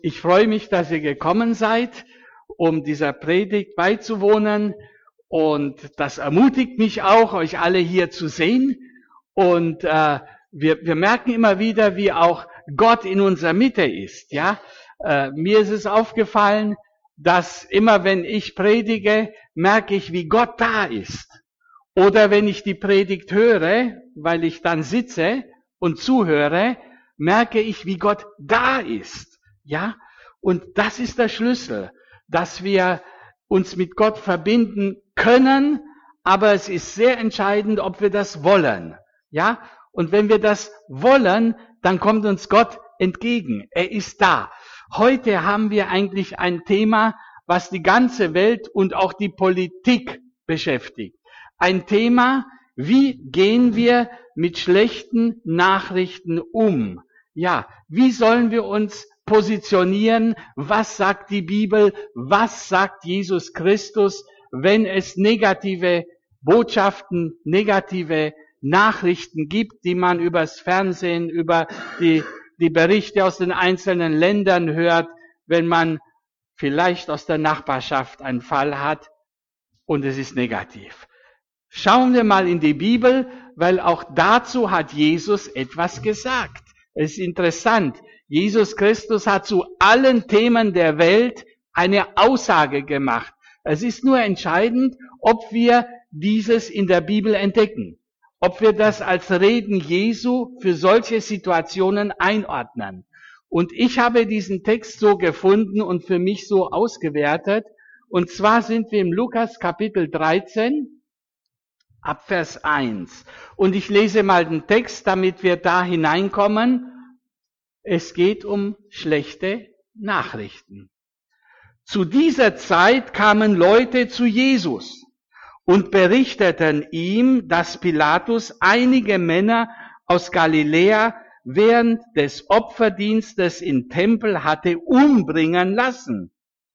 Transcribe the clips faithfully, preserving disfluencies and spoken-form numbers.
Ich freue mich, dass ihr gekommen seid, um dieser Predigt beizuwohnen. Und das ermutigt mich auch, euch alle hier zu sehen. Und äh, wir, wir merken immer wieder, wie auch Gott in unserer Mitte ist. Ja, äh, mir ist es aufgefallen, dass immer wenn ich predige, merke ich, wie Gott da ist. Oder wenn ich die Predigt höre, weil ich dann sitze und zuhöre, merke ich, wie Gott da ist. Ja, und das ist der Schlüssel, dass wir uns mit Gott verbinden können, aber es ist sehr entscheidend, ob wir das wollen. Ja, und wenn wir das wollen, dann kommt uns Gott entgegen. Er ist da. Heute haben wir eigentlich ein Thema, was die ganze Welt und auch die Politik beschäftigt. Ein Thema, wie gehen wir mit schlechten Nachrichten um? Ja, wie sollen wir uns positionieren? Was sagt die Bibel? Was sagt Jesus Christus, wenn es negative Botschaften, negative Nachrichten gibt, die man übers Fernsehen, über die, die Berichte aus den einzelnen Ländern hört, wenn man vielleicht aus der Nachbarschaft einen Fall hat und es ist negativ. Schauen wir mal in die Bibel, weil auch dazu hat Jesus etwas gesagt. Es ist interessant. Jesus Christus hat zu allen Themen der Welt eine Aussage gemacht. Es ist nur entscheidend, ob wir dieses in der Bibel entdecken. Ob wir das als Reden Jesu für solche Situationen einordnen. Und ich habe diesen Text so gefunden und für mich so ausgewertet. Und zwar sind wir im Lukas Kapitel dreizehn, ab Vers eins. Und ich lese mal den Text, damit wir da hineinkommen. Es geht um schlechte Nachrichten. Zu dieser Zeit kamen Leute zu Jesus und berichteten ihm, dass Pilatus einige Männer aus Galiläa während des Opferdienstes im Tempel hatte umbringen lassen.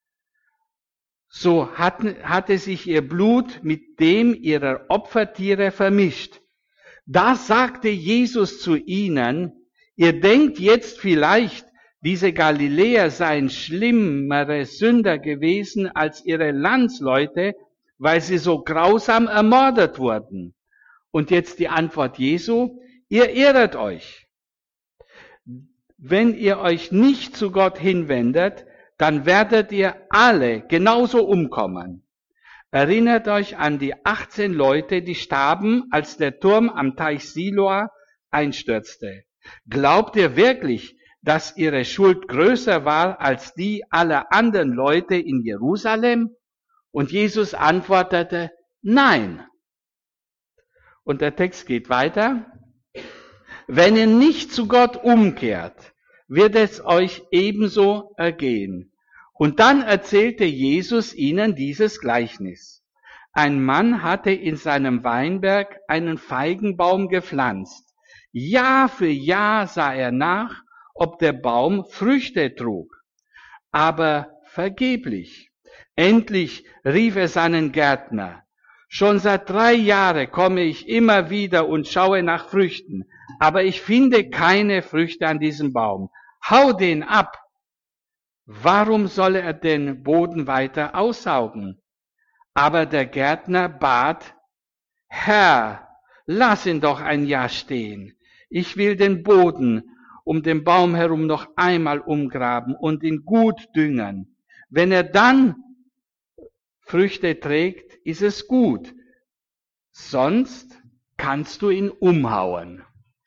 So hatten, hatte sich ihr Blut mit dem ihrer Opfertiere vermischt. Da sagte Jesus zu ihnen: Ihr denkt jetzt vielleicht, diese Galiläer seien schlimmere Sünder gewesen als ihre Landsleute, weil sie so grausam ermordet wurden. Und jetzt die Antwort Jesu: Ihr irret euch. Wenn ihr euch nicht zu Gott hinwendet, dann werdet ihr alle genauso umkommen. Erinnert euch an die achtzehn Leute, die starben, als der Turm am Teich Siloa einstürzte. Glaubt ihr wirklich, dass ihre Schuld größer war als die aller anderen Leute in Jerusalem? Und Jesus antwortete: Nein. Und der Text geht weiter. Wenn ihr nicht zu Gott umkehrt, wird es euch ebenso ergehen. Und dann erzählte Jesus ihnen dieses Gleichnis. Ein Mann hatte in seinem Weinberg einen Feigenbaum gepflanzt. Jahr für Jahr sah er nach, ob der Baum Früchte trug. Aber vergeblich. Endlich rief er seinen Gärtner: Schon seit drei Jahren komme ich immer wieder und schaue nach Früchten, aber ich finde keine Früchte an diesem Baum. Hau den ab! Warum soll er den Boden weiter aussaugen? Aber der Gärtner bat: Herr, lass ihn doch ein Jahr stehen. Ich will den Boden um den Baum herum noch einmal umgraben und ihn gut düngen. Wenn er dann Früchte trägt, ist es gut. Sonst kannst du ihn umhauen.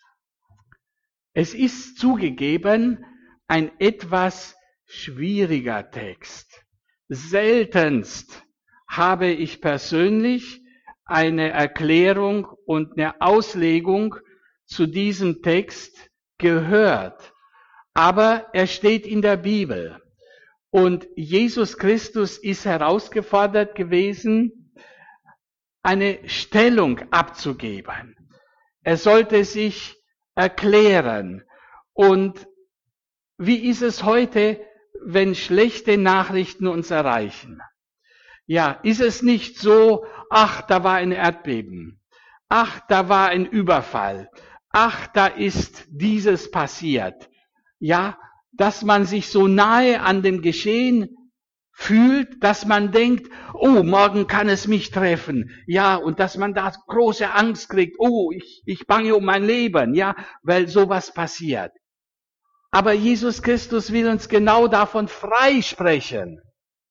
Es ist zugegeben ein etwas schwieriger Text. Seltenst habe ich persönlich eine Erklärung und eine Auslegung zu diesem Text gehört. Aber er steht in der Bibel. Und Jesus Christus ist herausgefordert gewesen, eine Stellung abzugeben. Er sollte sich erklären. Und wie ist es heute, wenn schlechte Nachrichten uns erreichen? Ja, ist es nicht so: Ach, da war ein Erdbeben. Ach, da war ein Überfall. Ach, da ist dieses passiert. Ja, dass man sich so nahe an dem Geschehen fühlt, dass man denkt, oh, morgen kann es mich treffen, ja, und dass man da große Angst kriegt, oh, ich, ich bange um mein Leben, ja, weil sowas passiert. Aber Jesus Christus will uns genau davon freisprechen.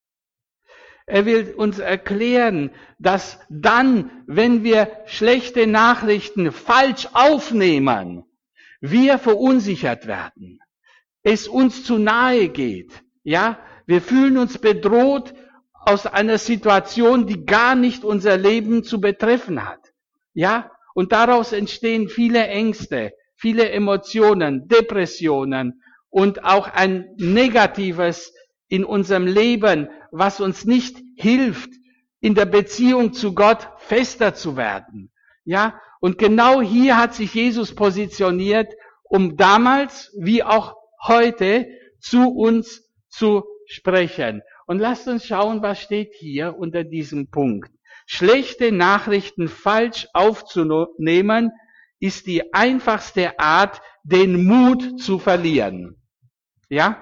Er will uns erklären, dass dann, wenn wir schlechte Nachrichten falsch aufnehmen, wir verunsichert werden, es uns zu nahe geht, ja, wir fühlen uns bedroht aus einer Situation, die gar nicht unser Leben zu betreffen hat. Ja, und daraus entstehen viele Ängste, viele Emotionen, Depressionen und auch ein Negatives in unserem Leben, was uns nicht hilft, in der Beziehung zu Gott fester zu werden. Ja, und genau hier hat sich Jesus positioniert, um damals wie auch heute zu uns zu sprechen. Und lasst uns schauen, was steht hier unter diesem Punkt. Schlechte Nachrichten falsch aufzunehmen, ist die einfachste Art, den Mut zu verlieren. Ja?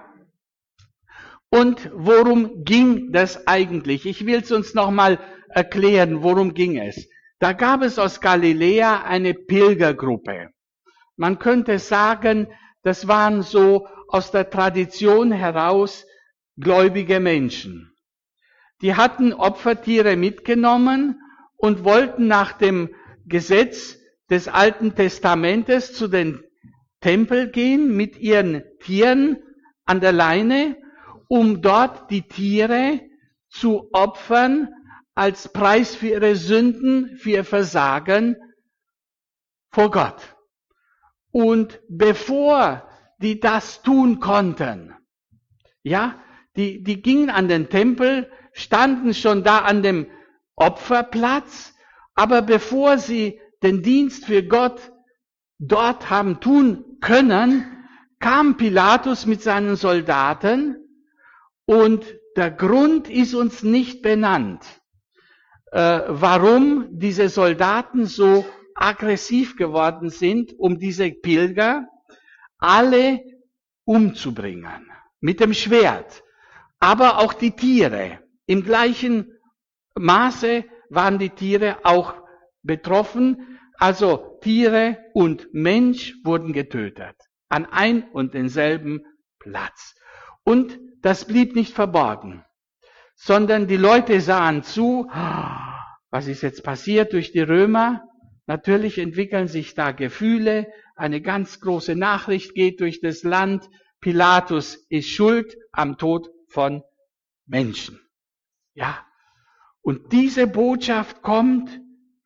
Und worum ging das eigentlich? Ich will es uns nochmal erklären, worum ging es. Da gab es aus Galiläa eine Pilgergruppe. Man könnte sagen, das waren so aus der Tradition heraus gläubige Menschen. Die hatten Opfertiere mitgenommen und wollten nach dem Gesetz des Alten Testamentes zu den Tempel gehen mit ihren Tieren an der Leine, um dort die Tiere zu opfern als Preis für ihre Sünden, für ihr Versagen vor Gott. Und bevor die das tun konnten, ja, die, die gingen an den Tempel, standen schon da an dem Opferplatz, aber bevor sie den Dienst für Gott dort haben tun können, kam Pilatus mit seinen Soldaten und der Grund ist uns nicht benannt, äh, warum diese Soldaten so aggressiv geworden sind, um diese Pilger alle umzubringen. Mit dem Schwert. Aber auch die Tiere. Im gleichen Maße waren die Tiere auch betroffen. Also Tiere und Mensch wurden getötet. An ein und denselben Platz. Und das blieb nicht verborgen. Sondern die Leute sahen zu, was ist jetzt passiert durch die Römer? Natürlich entwickeln sich da Gefühle. Eine ganz große Nachricht geht durch das Land. Pilatus ist schuld am Tod von Menschen. Ja. Und diese Botschaft kommt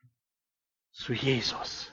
zu Jesus.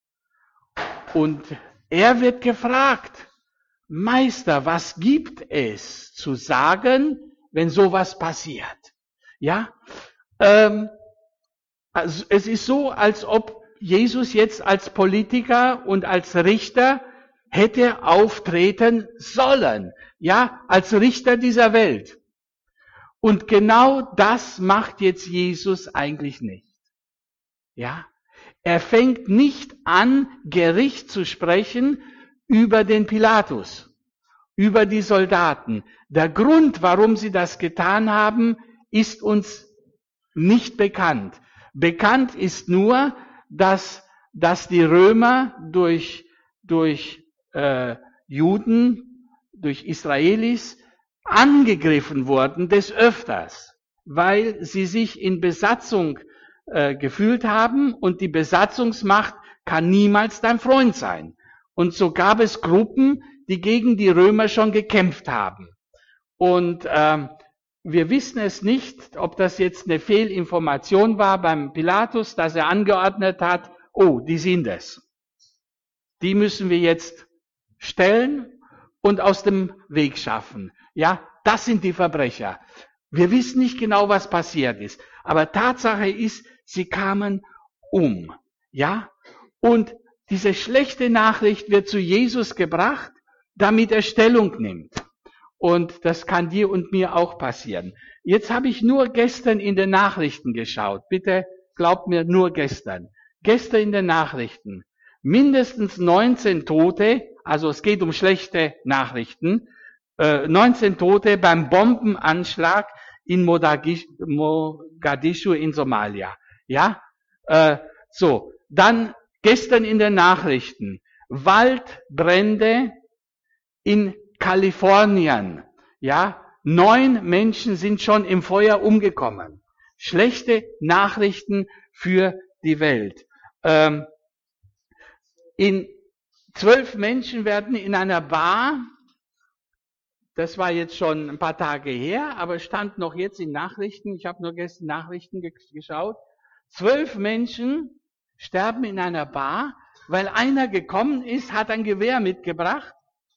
Und er wird gefragt, Meister, was gibt es zu sagen, wenn sowas passiert? Ja. Ähm, also es ist so, als ob Jesus jetzt als Politiker und als Richter hätte auftreten sollen, ja, als Richter dieser Welt. Und genau das macht jetzt Jesus eigentlich nicht. Ja, er fängt nicht an, Gericht zu sprechen über den Pilatus, über die Soldaten. Der Grund, warum sie das getan haben, ist uns nicht bekannt. Bekannt ist nur, dass, dass die Römer durch, durch äh, Juden, durch Israelis angegriffen wurden des Öfters, weil sie sich in Besatzung äh, gefühlt haben und die Besatzungsmacht kann niemals dein Freund sein. Und so gab es Gruppen, die gegen die Römer schon gekämpft haben. Und ähm, wir wissen es nicht, ob das jetzt eine Fehlinformation war beim Pilatus, dass er angeordnet hat, oh, die sind es. Die müssen wir jetzt stellen und aus dem Weg schaffen. Ja, das sind die Verbrecher. Wir wissen nicht genau, was passiert ist. Aber Tatsache ist, sie kamen um. Ja, und diese schlechte Nachricht wird zu Jesus gebracht, damit er Stellung nimmt. Und das kann dir und mir auch passieren. Jetzt habe ich nur gestern in den Nachrichten geschaut. Bitte glaubt mir, nur gestern. Gestern in den Nachrichten. Mindestens neunzehn Tote, also es geht um schlechte Nachrichten, äh, neunzehn Tote beim Bombenanschlag in Mogadischu in Somalia. Ja, äh, so. Dann gestern in den Nachrichten Waldbrände in Kalifornien. Ja, neun Menschen sind schon im Feuer umgekommen. Schlechte Nachrichten für die Welt. Ähm, in zwölf Menschen werden in einer Bar, das war jetzt schon ein paar Tage her, aber stand noch jetzt in Nachrichten, ich habe nur gestern Nachrichten ge- geschaut, zwölf Menschen sterben in einer Bar, weil einer gekommen ist, hat ein Gewehr mitgebracht,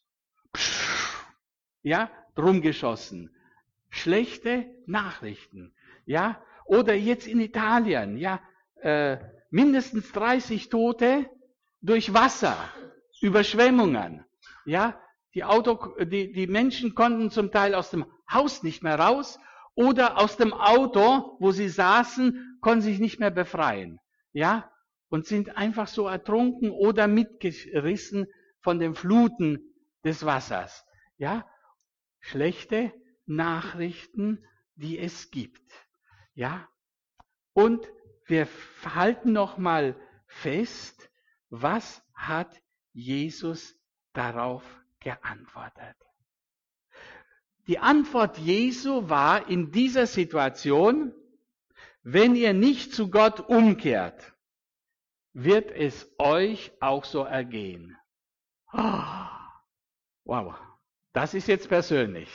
ja, drum geschossen. Schlechte Nachrichten, ja, oder jetzt in Italien, ja, äh, mindestens dreißig Tote durch Wasser, Überschwemmungen, ja, die Auto, die, die Menschen konnten zum Teil aus dem Haus nicht mehr raus oder aus dem Auto, wo sie saßen, konnten sich nicht mehr befreien, ja, und sind einfach so ertrunken oder mitgerissen von den Fluten des Wassers, ja, schlechte Nachrichten, die es gibt, ja, und wir halten noch mal fest, was hat Jesus darauf geantwortet? Die Antwort Jesu war in dieser Situation, wenn ihr nicht zu Gott umkehrt, wird es euch auch so ergehen. Oh, wow, das ist jetzt persönlich.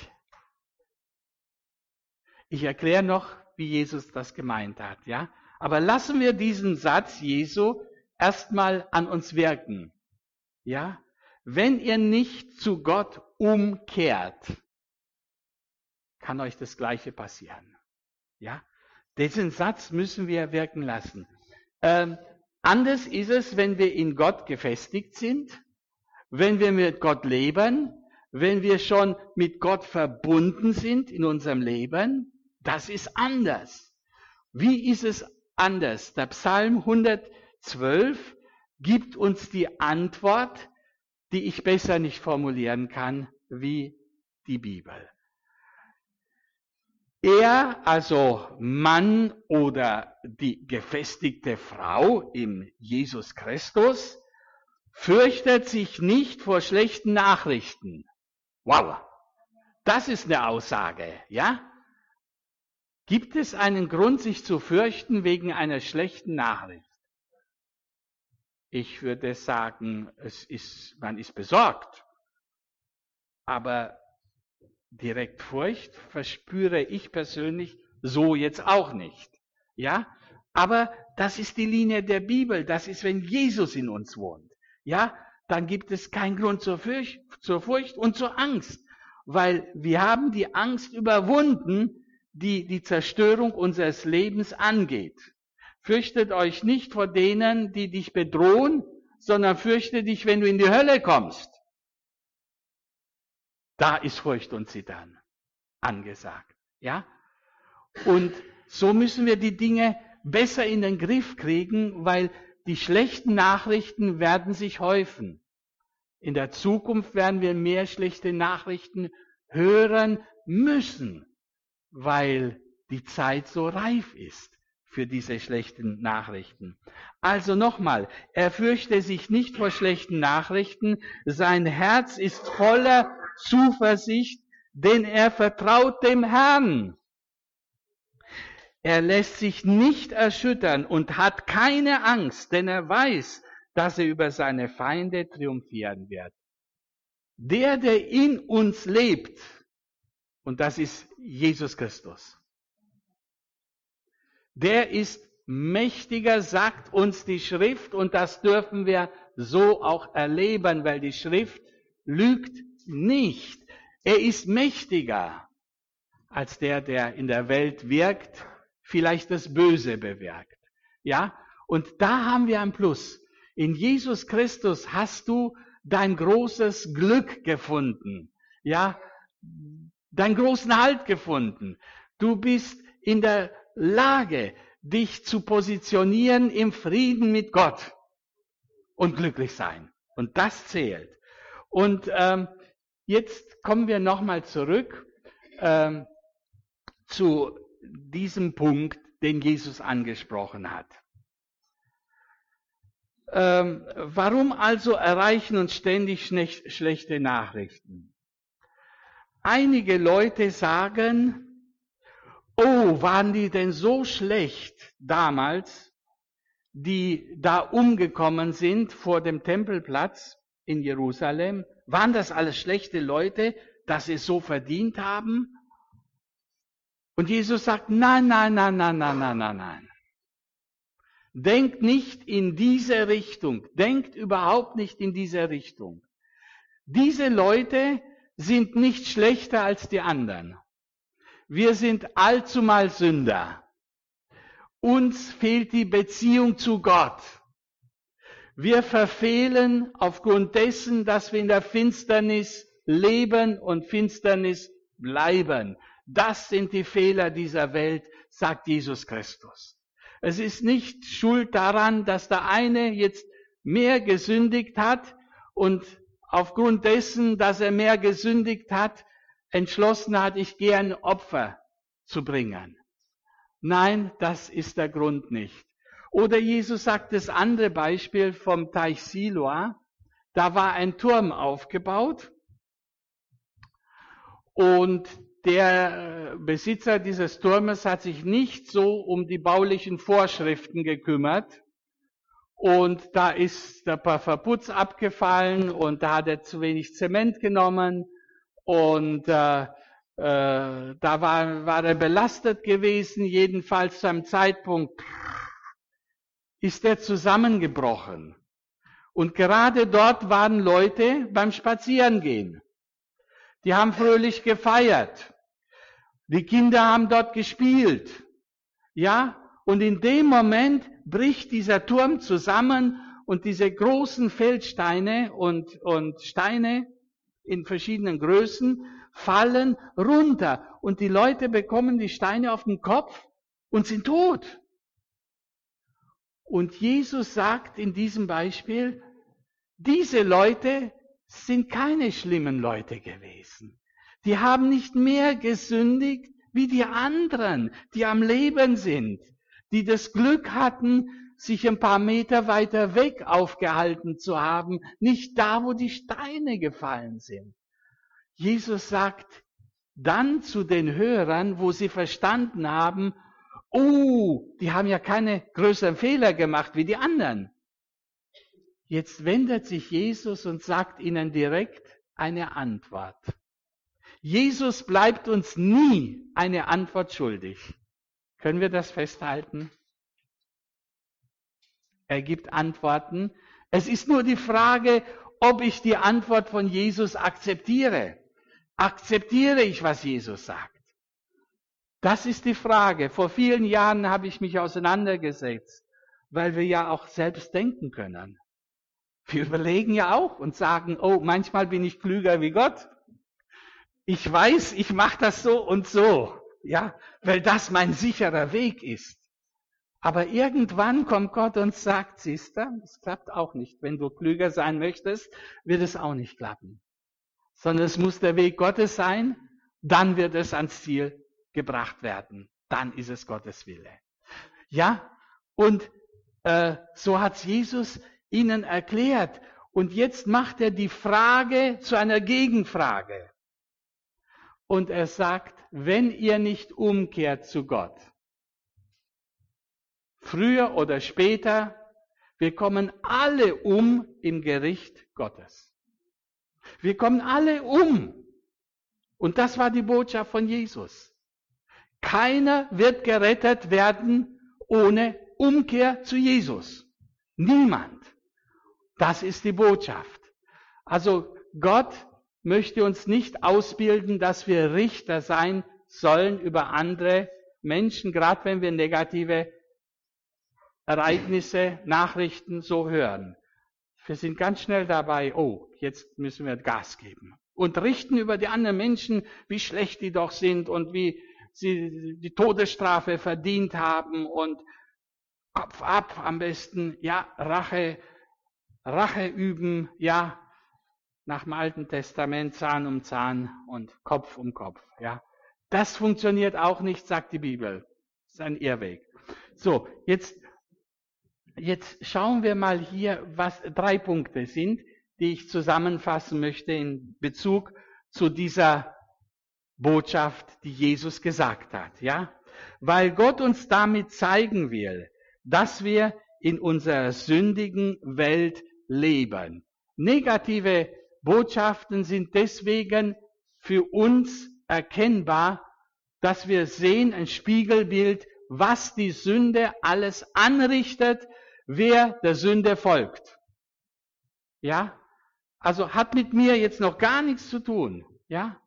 Ich erkläre noch, wie Jesus das gemeint hat, ja? Aber lassen wir diesen Satz Jesu erstmal an uns wirken. Ja? Wenn ihr nicht zu Gott umkehrt, kann euch das Gleiche passieren. Ja? Diesen Satz müssen wir wirken lassen. Ähm, anders ist es, wenn wir in Gott gefestigt sind, wenn wir mit Gott leben, wenn wir schon mit Gott verbunden sind in unserem Leben. Das ist anders. Wie ist es anders? Der Psalm hundertzwölf gibt uns die Antwort, die ich besser nicht formulieren kann wie die Bibel. Er, also Mann oder die gefestigte Frau im Jesus Christus, fürchtet sich nicht vor schlechten Nachrichten. Wow, das ist eine Aussage, ja? Gibt es einen Grund, sich zu fürchten wegen einer schlechten Nachricht? Ich würde sagen, es ist, man ist besorgt. Aber direkt Furcht verspüre ich persönlich so jetzt auch nicht. Ja? Aber das ist die Linie der Bibel. Das ist, wenn Jesus in uns wohnt. Ja? Dann gibt es keinen Grund zur Furcht, zur Furcht und zur Angst. Weil wir haben die Angst überwunden, die die Zerstörung unseres Lebens angeht. Fürchtet euch nicht vor denen, die dich bedrohen, sondern fürchte dich, wenn du in die Hölle kommst. Da ist Furcht und Zittern angesagt. Ja? Und so müssen wir die Dinge besser in den Griff kriegen, weil die schlechten Nachrichten werden sich häufen. In der Zukunft werden wir mehr schlechte Nachrichten hören müssen, weil die Zeit so reif ist für diese schlechten Nachrichten. Also nochmal, er fürchte sich nicht vor schlechten Nachrichten, sein Herz ist voller Zuversicht, denn er vertraut dem Herrn. Er lässt sich nicht erschüttern und hat keine Angst, denn er weiß, dass er über seine Feinde triumphieren wird. Der, der in uns lebt, und das ist Jesus Christus, der ist mächtiger, sagt uns die Schrift, und das dürfen wir so auch erleben, weil die Schrift lügt nicht. Er ist mächtiger als der, der in der Welt wirkt, vielleicht das Böse bewirkt. Ja? Und da haben wir ein Plus. In Jesus Christus hast du dein großes Glück gefunden. Ja? Deinen großen Halt gefunden. Du bist in der Lage, dich zu positionieren im Frieden mit Gott und glücklich sein. Und das zählt. Und ähm, jetzt kommen wir nochmal zurück ähm, zu diesem Punkt, den Jesus angesprochen hat. Ähm, warum also erreichen uns ständig schlech- schlechte Nachrichten? Einige Leute sagen, oh, waren die denn so schlecht damals, die da umgekommen sind vor dem Tempelplatz in Jerusalem? Waren das alles schlechte Leute, dass sie es so verdient haben? Und Jesus sagt, nein, nein, nein, nein, nein, nein, nein, nein. Denkt nicht in diese Richtung. Denkt überhaupt nicht in diese Richtung. Diese Leute sind nicht schlechter als die anderen. Wir sind allzumal Sünder. Uns fehlt die Beziehung zu Gott. Wir verfehlen aufgrund dessen, dass wir in der Finsternis leben und Finsternis bleiben. Das sind die Fehler dieser Welt, sagt Jesus Christus. Es ist nicht schuld daran, dass der eine jetzt mehr gesündigt hat und aufgrund dessen, dass er mehr gesündigt hat, entschlossen hat, ich gehe ein Opfer zu bringen. Nein, das ist der Grund nicht. Oder Jesus sagt das andere Beispiel vom Teich Siloa. Da war ein Turm aufgebaut und der Besitzer dieses Turmes hat sich nicht so um die baulichen Vorschriften gekümmert. Und da ist der Verputz abgefallen und da hat er zu wenig Zement genommen und äh, äh, da war, war er belastet gewesen. Jedenfalls zu einem Zeitpunkt ist er zusammengebrochen. Und gerade dort waren Leute beim Spazierengehen. Die haben fröhlich gefeiert. Die Kinder haben dort gespielt. Ja, und in dem Moment bricht dieser Turm zusammen und diese großen Feldsteine und, und Steine in verschiedenen Größen fallen runter. Und die Leute bekommen die Steine auf den Kopf und sind tot. Und Jesus sagt in diesem Beispiel, diese Leute sind keine schlimmen Leute gewesen. Die haben nicht mehr gesündigt wie die anderen, die am Leben sind, die das Glück hatten, sich ein paar Meter weiter weg aufgehalten zu haben, nicht da, wo die Steine gefallen sind. Jesus sagt dann zu den Hörern, wo sie verstanden haben, oh, die haben ja keine größeren Fehler gemacht wie die anderen. Jetzt wendet sich Jesus und sagt ihnen direkt eine Antwort. Jesus bleibt uns nie eine Antwort schuldig. Können wir das festhalten? Er gibt Antworten. Es ist nur die Frage, ob ich die Antwort von Jesus akzeptiere. Akzeptiere ich, was Jesus sagt? Das ist die Frage. Vor vielen Jahren habe ich mich auseinandergesetzt, weil wir ja auch selbst denken können. Wir überlegen ja auch und sagen, oh, manchmal bin ich klüger wie Gott. Ich weiß, ich mache das so und so, ja, weil das mein sicherer Weg ist. Aber irgendwann kommt Gott und sagt, siehst du, das klappt auch nicht. Wenn du klüger sein möchtest, wird es auch nicht klappen. Sondern es muss der Weg Gottes sein, dann wird es ans Ziel gebracht werden. Dann ist es Gottes Wille. Ja, und äh, so hat Jesus ihnen erklärt. Und jetzt macht er die Frage zu einer Gegenfrage. Und er sagt, wenn ihr nicht umkehrt zu Gott, früher oder später, wir kommen alle um im Gericht Gottes. Wir kommen alle um. Und das war die Botschaft von Jesus. Keiner wird gerettet werden ohne Umkehr zu Jesus. Niemand. Das ist die Botschaft. Also Gott möchte uns nicht ausbilden, dass wir Richter sein sollen über andere Menschen, gerade wenn wir negative Ereignisse, Nachrichten so hören. Wir sind ganz schnell dabei, oh, jetzt müssen wir Gas geben. Und richten über die anderen Menschen, wie schlecht die doch sind und wie sie die Todesstrafe verdient haben und Kopf ab am besten, ja, Rache, Rache üben, ja. nach dem Alten Testament Zahn um Zahn und Kopf um Kopf. Ja, das funktioniert auch nicht, sagt die Bibel. Das ist ein Irrweg. So, jetzt, jetzt schauen wir mal hier, was drei Punkte sind, die ich zusammenfassen möchte in Bezug zu dieser Botschaft, die Jesus gesagt hat. Ja, weil Gott uns damit zeigen will, dass wir in unserer sündigen Welt leben. Negative Botschaften sind deswegen für uns erkennbar, dass wir sehen, ein Spiegelbild, was die Sünde alles anrichtet, wer der Sünde folgt. Ja, also hat mit mir jetzt noch gar nichts zu tun. Ja,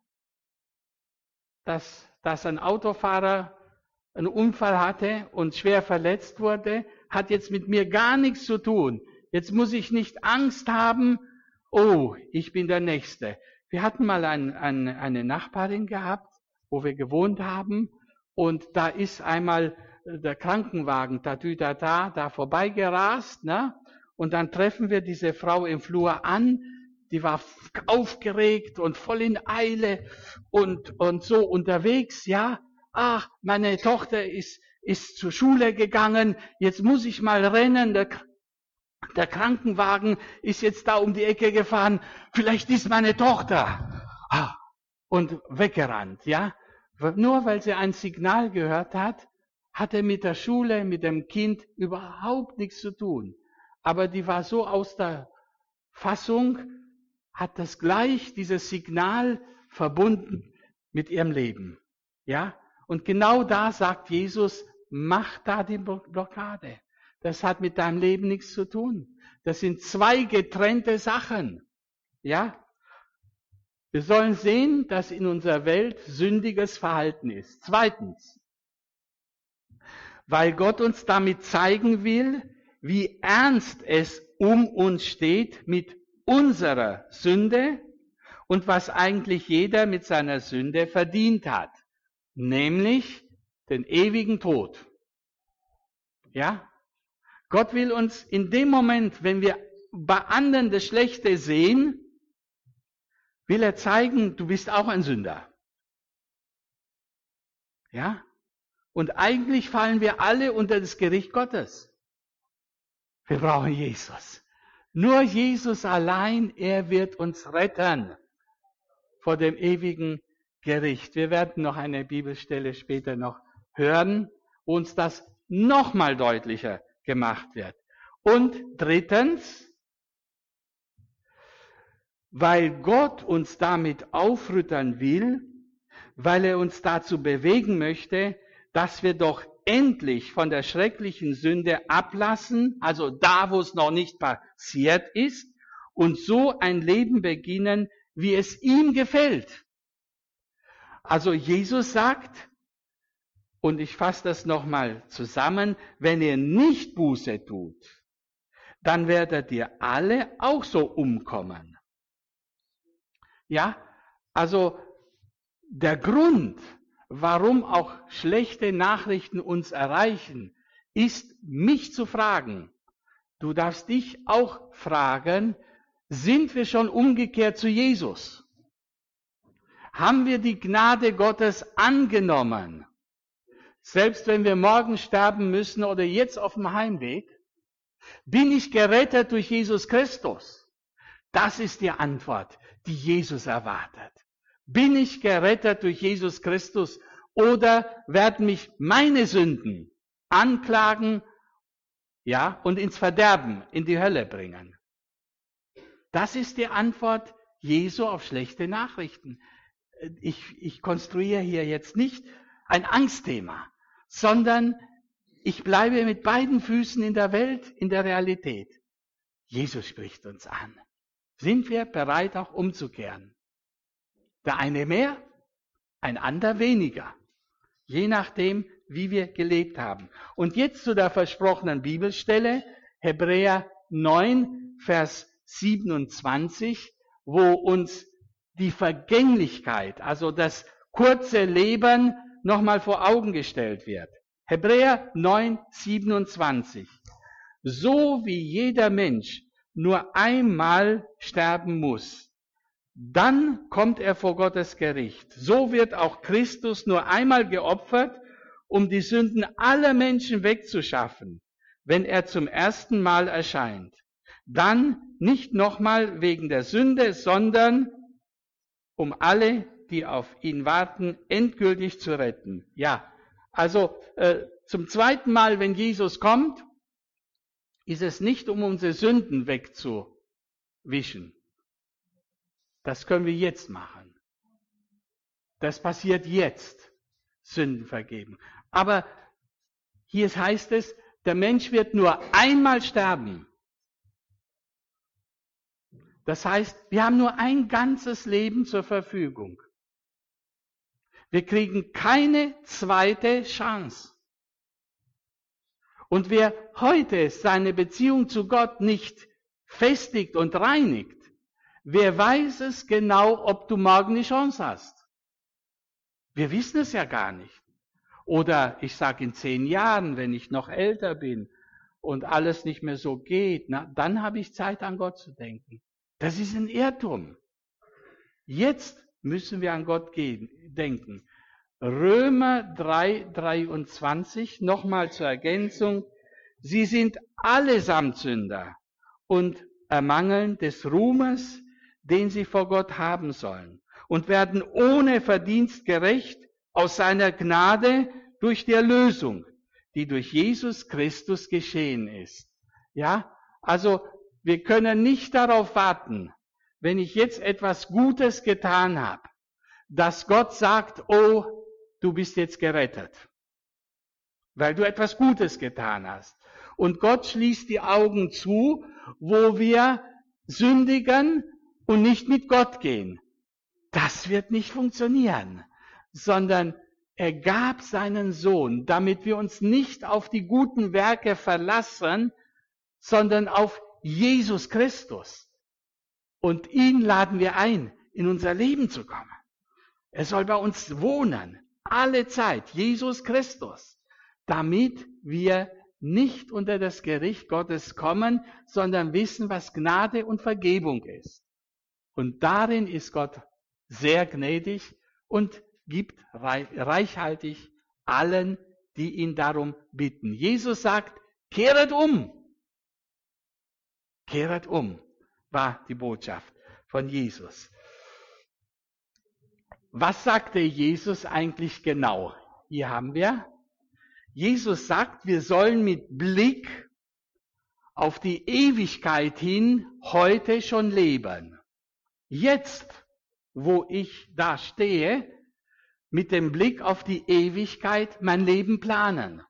dass, dass ein Autofahrer einen Unfall hatte und schwer verletzt wurde, hat jetzt mit mir gar nichts zu tun. Jetzt muss ich nicht Angst haben, oh, ich bin der Nächste. Wir hatten mal ein, ein, eine Nachbarin gehabt, wo wir gewohnt haben, und da ist einmal der Krankenwagen tatütata da vorbeigerast, ne? Und dann treffen wir diese Frau im Flur an, die war aufgeregt und voll in Eile und, und so unterwegs, ja. Ach, meine Tochter ist, ist zur Schule gegangen, jetzt muss ich mal rennen, der, der Krankenwagen ist jetzt da um die Ecke gefahren, vielleicht ist meine Tochter. Ah, und weggerannt, ja. Nur weil sie ein Signal gehört hat, hatte mit der Schule, mit dem Kind überhaupt nichts zu tun. Aber die war so aus der Fassung, hat das gleich, dieses Signal, verbunden mit ihrem Leben. Ja? Und genau da sagt Jesus, mach da die Blockade. Das hat mit deinem Leben nichts zu tun. Das sind zwei getrennte Sachen. Ja? Wir sollen sehen, dass in unserer Welt sündiges Verhalten ist. Zweitens, weil Gott uns damit zeigen will, wie ernst es um uns steht mit unserer Sünde und was eigentlich jeder mit seiner Sünde verdient hat, nämlich den ewigen Tod. Ja? Gott will uns in dem Moment, wenn wir bei anderen das Schlechte sehen, will er zeigen, du bist auch ein Sünder. Ja? Und eigentlich fallen wir alle unter das Gericht Gottes. Wir brauchen Jesus. Nur Jesus allein, er wird uns retten vor dem ewigen Gericht. Wir werden noch eine Bibelstelle später noch hören, wo uns das nochmal deutlicher gemacht wird. Und drittens, weil Gott uns damit aufrütteln will, weil er uns dazu bewegen möchte, dass wir doch endlich von der schrecklichen Sünde ablassen, also da, wo es noch nicht passiert ist, und so ein Leben beginnen, wie es ihm gefällt. Also Jesus sagt, und ich fasse das nochmal zusammen, wenn ihr nicht Buße tut, dann werdet ihr alle auch so umkommen. Ja, also der Grund, warum auch schlechte Nachrichten uns erreichen, ist, mich zu fragen. Du darfst dich auch fragen, sind wir schon umgekehrt zu Jesus? Haben wir die Gnade Gottes angenommen? Selbst wenn wir morgen sterben müssen oder jetzt auf dem Heimweg, bin ich gerettet durch Jesus Christus? Das ist die Antwort, die Jesus erwartet. Bin ich gerettet durch Jesus Christus oder werden mich meine Sünden anklagen, ja, und ins Verderben, in die Hölle bringen? Das ist die Antwort Jesu auf schlechte Nachrichten. Ich, ich konstruiere hier jetzt nicht ein Angstthema, sondern ich bleibe mit beiden Füßen in der Welt, in der Realität. Jesus spricht uns an. Sind wir bereit, auch umzukehren? Der eine mehr, ein anderer weniger. Je nachdem, wie wir gelebt haben. Und jetzt zu der versprochenen Bibelstelle, Hebräer neun, Vers siebenundzwanzig, wo uns die Vergänglichkeit, also das kurze Leben, nochmal vor Augen gestellt wird. Hebräer neun, siebenundzwanzig. So wie jeder Mensch nur einmal sterben muss, dann kommt er vor Gottes Gericht. So wird auch Christus nur einmal geopfert, um die Sünden aller Menschen wegzuschaffen, wenn er zum ersten Mal erscheint. Dann nicht nochmal wegen der Sünde, sondern um alle, die auf ihn warten, endgültig zu retten. Ja, also äh, zum zweiten Mal, wenn Jesus kommt, ist es nicht, um unsere Sünden wegzuwischen. Das können wir jetzt machen. Das passiert jetzt. Sünden vergeben. Aber hier heißt es, der Mensch wird nur einmal sterben. Das heißt, wir haben nur ein ganzes Leben zur Verfügung. Wir kriegen keine zweite Chance. Und wer heute seine Beziehung zu Gott nicht festigt und reinigt, wer weiß es genau, ob du morgen eine Chance hast? Wir wissen es ja gar nicht. Oder ich sage in zehn Jahren, wenn ich noch älter bin und alles nicht mehr so geht, na, dann habe ich Zeit, an Gott zu denken. Das ist ein Irrtum. Jetzt müssen wir an Gott gehen, denken. Römer drei, dreiundzwanzig, nochmal zur Ergänzung. Sie sind allesamt Sünder und ermangeln des Ruhmes, den sie vor Gott haben sollen, und werden ohne Verdienst gerecht aus seiner Gnade durch die Erlösung, die durch Jesus Christus geschehen ist. Ja, also wir können nicht darauf warten, wenn ich jetzt etwas Gutes getan habe, dass Gott sagt, oh, du bist jetzt gerettet, weil du etwas Gutes getan hast. Und Gott schließt die Augen zu, wo wir sündigen und nicht mit Gott gehen. Das wird nicht funktionieren, sondern er gab seinen Sohn, damit wir uns nicht auf die guten Werke verlassen, sondern auf Jesus Christus. Und ihn laden wir ein, in unser Leben zu kommen. Er soll bei uns wohnen, alle Zeit, Jesus Christus, damit wir nicht unter das Gericht Gottes kommen, sondern wissen, was Gnade und Vergebung ist. Und darin ist Gott sehr gnädig und gibt reichhaltig allen, die ihn darum bitten. Jesus sagt, kehret um. Kehret um, war die Botschaft von Jesus. Was sagte Jesus eigentlich genau? Hier haben wir, Jesus sagt, wir sollen mit Blick auf die Ewigkeit hin heute schon leben. Jetzt, wo ich da stehe, mit dem Blick auf die Ewigkeit mein Leben planen.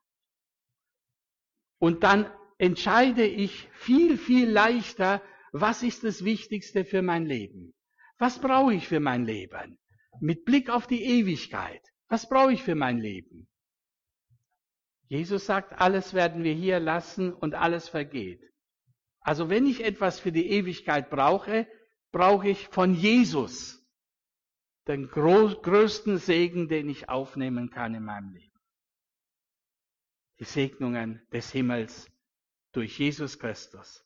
Und dann entscheide ich viel, viel leichter, was ist das Wichtigste für mein Leben? Was brauche ich für mein Leben? Mit Blick auf die Ewigkeit. Was brauche ich für mein Leben? Jesus sagt, alles werden wir hier lassen und alles vergeht. Also wenn ich etwas für die Ewigkeit brauche, brauche ich von Jesus den größten Segen, den ich aufnehmen kann in meinem Leben. Die Segnungen des Himmels durch Jesus Christus.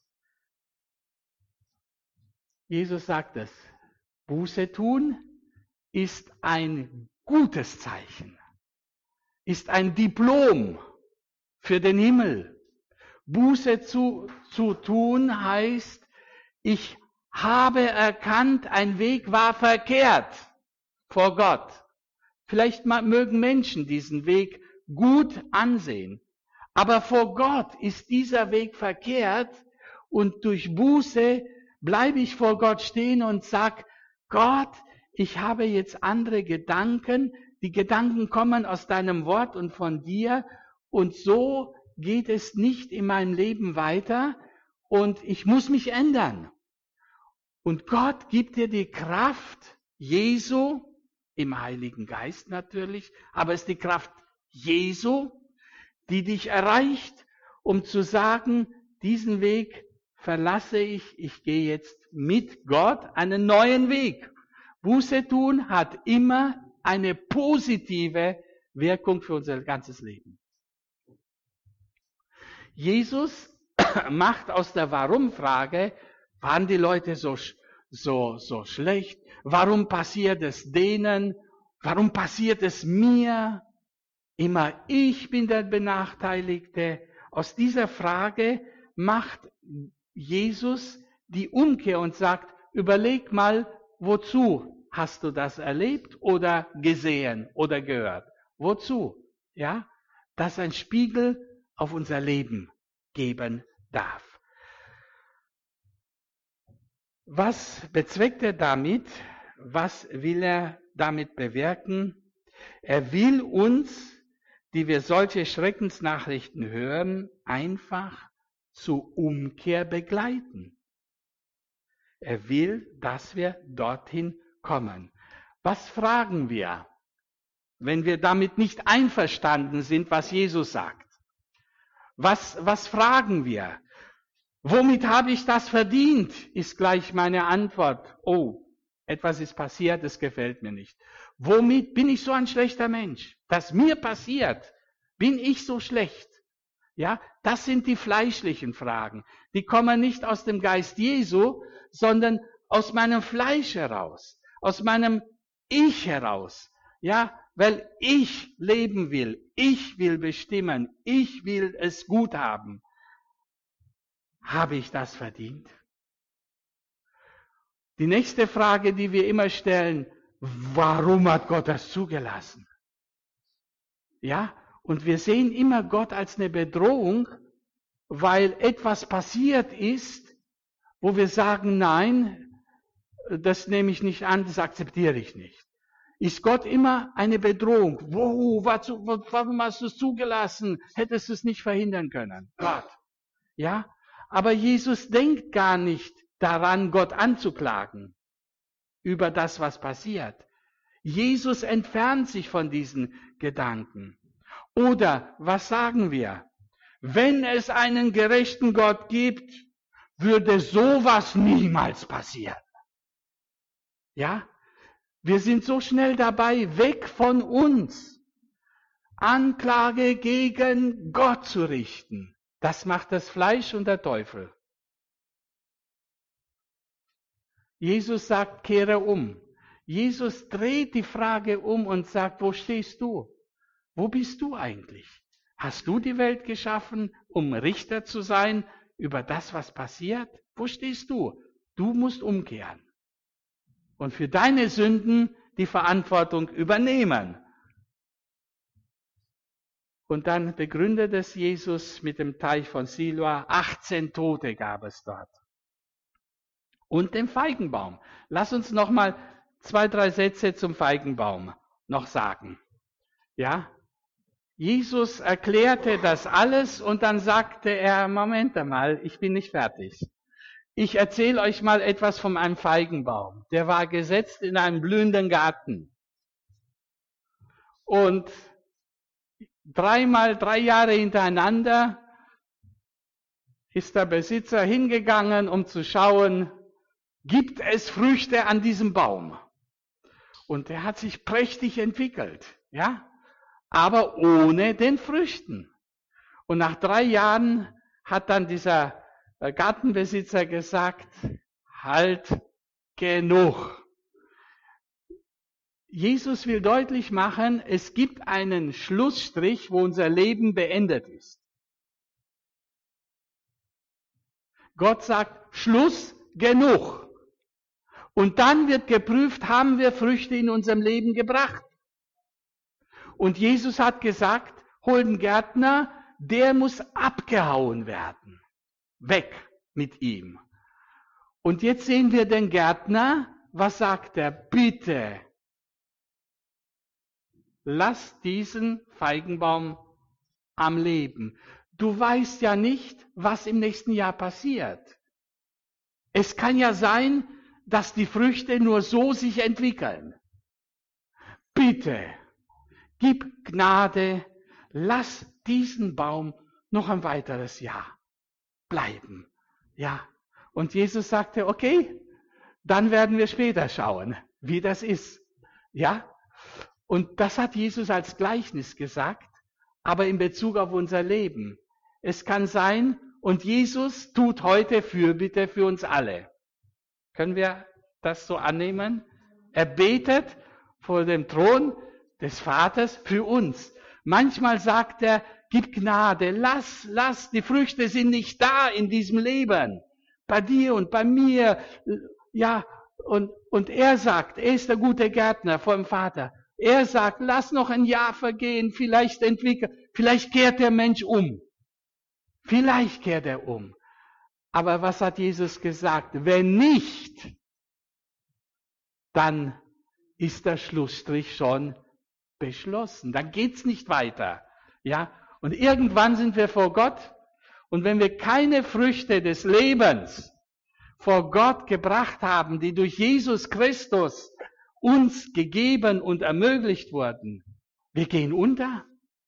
Jesus sagt es, Buße tun ist ein gutes Zeichen, ist ein Diplom für den Himmel. Buße zu, zu tun heißt, ich habe erkannt, ein Weg war verkehrt vor Gott. Vielleicht mögen Menschen diesen Weg gut ansehen, aber vor Gott ist dieser Weg verkehrt und durch Buße bleibe ich vor Gott stehen und sag, Gott, ich habe jetzt andere Gedanken, die Gedanken kommen aus deinem Wort und von dir und so geht es nicht in meinem Leben weiter und ich muss mich ändern. Und Gott gibt dir die Kraft Jesu, im Heiligen Geist natürlich, aber es ist die Kraft Jesu, die dich erreicht, um zu sagen, diesen Weg verlasse ich, ich gehe jetzt mit Gott einen neuen Weg. Buße tun hat immer eine positive Wirkung für unser ganzes Leben. Jesus macht aus der Warum-Frage, waren die Leute so, so, so schlecht? Warum passiert es denen? Warum passiert es mir? Immer ich bin der Benachteiligte. Aus dieser Frage macht Jesus die Umkehr und sagt, überleg mal, wozu hast du das erlebt oder gesehen oder gehört? Wozu? Ja, dass ein Spiegel auf unser Leben geben darf. Was bezweckt er damit? Was will er damit bewirken? Er will uns, die wir solche Schreckensnachrichten hören, einfach zur Umkehr begleiten. Er will, dass wir dorthin kommen. Was fragen wir, wenn wir damit nicht einverstanden sind, was Jesus sagt? Was, was fragen wir? Womit habe ich das verdient, ist gleich meine Antwort. Oh, etwas ist passiert, es gefällt mir nicht. Womit bin ich so ein schlechter Mensch? Das mir passiert, bin ich so schlecht? Ja, das sind die fleischlichen Fragen. Die kommen nicht aus dem Geist Jesu, sondern aus meinem Fleisch heraus, aus meinem Ich heraus. Ja, weil ich leben will, ich will bestimmen, ich will es gut haben. Habe ich das verdient? Die nächste Frage, die wir immer stellen, warum hat Gott das zugelassen? Ja, und wir sehen immer Gott als eine Bedrohung, weil etwas passiert ist, wo wir sagen, nein, das nehme ich nicht an, das akzeptiere ich nicht. Ist Gott immer eine Bedrohung? Wow, warum hast du es zugelassen? Hättest du es nicht verhindern können? Gott. Ja, aber Jesus denkt gar nicht daran, Gott anzuklagen über das, was passiert. Jesus entfernt sich von diesen Gedanken. Oder was sagen wir? Wenn es einen gerechten Gott gibt, würde sowas niemals passieren. Ja? Wir sind so schnell dabei, weg von uns, Anklage gegen Gott zu richten. Das macht das Fleisch und der Teufel. Jesus sagt, kehre um. Jesus dreht die Frage um und sagt, wo stehst du? Wo bist du eigentlich? Hast du die Welt geschaffen, um Richter zu sein über das, was passiert? Wo stehst du? Du musst umkehren und für deine Sünden die Verantwortung übernehmen. Und dann begründet es Jesus mit dem Teich von Siloa. achtzehn Tote gab es dort. Und dem Feigenbaum. Lass uns noch mal zwei, drei Sätze zum Feigenbaum noch sagen. Ja? Jesus erklärte das alles und dann sagte er, Moment einmal, ich bin nicht fertig. Ich erzähle euch mal etwas von einem Feigenbaum. Der war gesetzt in einem blühenden Garten. Und dreimal, drei Jahre hintereinander ist der Besitzer hingegangen, um zu schauen, gibt es Früchte an diesem Baum? Und der hat sich prächtig entwickelt, ja, aber ohne den Früchten. Und nach drei Jahren hat dann dieser Gartenbesitzer gesagt, halt genug. Jesus will deutlich machen, es gibt einen Schlussstrich, wo unser Leben beendet ist. Gott sagt, Schluss, genug. Und dann wird geprüft, haben wir Früchte in unserem Leben gebracht. Und Jesus hat gesagt, hol den Gärtner, der muss abgehauen werden. Weg mit ihm. Und jetzt sehen wir den Gärtner, was sagt er? Bitte, lass diesen Feigenbaum am Leben. Du weißt ja nicht, was im nächsten Jahr passiert. Es kann ja sein, dass die Früchte nur so sich entwickeln. Bitte, gib Gnade, lass diesen Baum noch ein weiteres Jahr bleiben. Ja. Und Jesus sagte, okay, dann werden wir später schauen, wie das ist. Ja. Und das hat Jesus als Gleichnis gesagt, aber in Bezug auf unser Leben. Es kann sein, und Jesus tut heute Fürbitte für uns alle. Können wir das so annehmen? Er betet vor dem Thron des Vaters für uns. Manchmal sagt er, gib Gnade, lass, lass, die Früchte sind nicht da in diesem Leben. Bei dir und bei mir. Ja, und, und er sagt, er ist der gute Gärtner vor dem Vater. Er sagt, lass noch ein Jahr vergehen, vielleicht entwickelt, vielleicht kehrt der Mensch um. Vielleicht kehrt er um. Aber was hat Jesus gesagt? Wenn nicht, dann ist der Schlussstrich schon beschlossen. Dann geht's nicht weiter. Ja? Und irgendwann sind wir vor Gott. Und wenn wir keine Früchte des Lebens vor Gott gebracht haben, die durch Jesus Christus uns gegeben und ermöglicht wurden, wir gehen unter.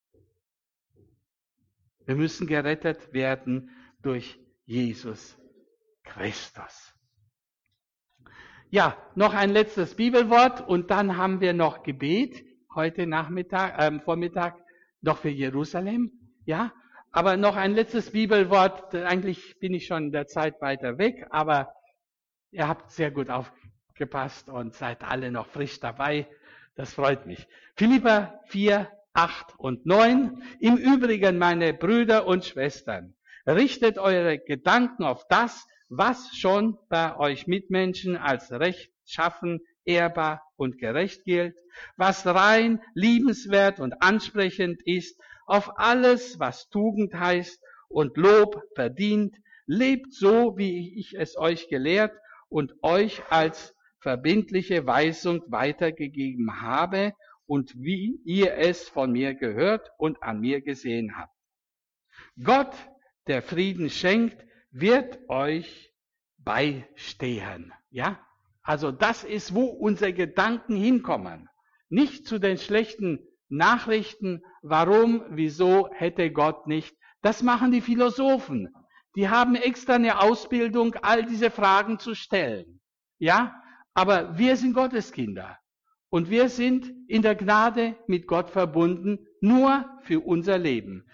Wir müssen gerettet werden durch Jesus Christus. Ja, noch ein letztes Bibelwort und dann haben wir noch Gebet heute Nachmittag, äh, Vormittag noch für Jerusalem. Ja, aber noch ein letztes Bibelwort. Eigentlich bin ich schon in der Zeit weiter weg, aber ihr habt sehr gut aufgepasst und seid alle noch frisch dabei. Das freut mich. Philipper vier, acht und neun. Im Übrigen, meine Brüder und Schwestern, richtet eure Gedanken auf das, was schon bei euch Mitmenschen als rechtschaffen, ehrbar und gerecht gilt, was rein, liebenswert und ansprechend ist, auf alles, was Tugend heißt und Lob verdient, lebt so, wie ich es euch gelehrt und euch als verbindliche Weisung weitergegeben habe und wie ihr es von mir gehört und an mir gesehen habt. Gott, der Frieden schenkt, wird euch beistehen. Ja? Also das ist, wo unsere Gedanken hinkommen. Nicht zu den schlechten Nachrichten, warum, wieso, hätte Gott nicht. Das machen die Philosophen. Die haben extra eine Ausbildung, all diese Fragen zu stellen. Ja? Aber wir sind Gotteskinder. Und wir sind in der Gnade mit Gott verbunden, nur für unser Leben.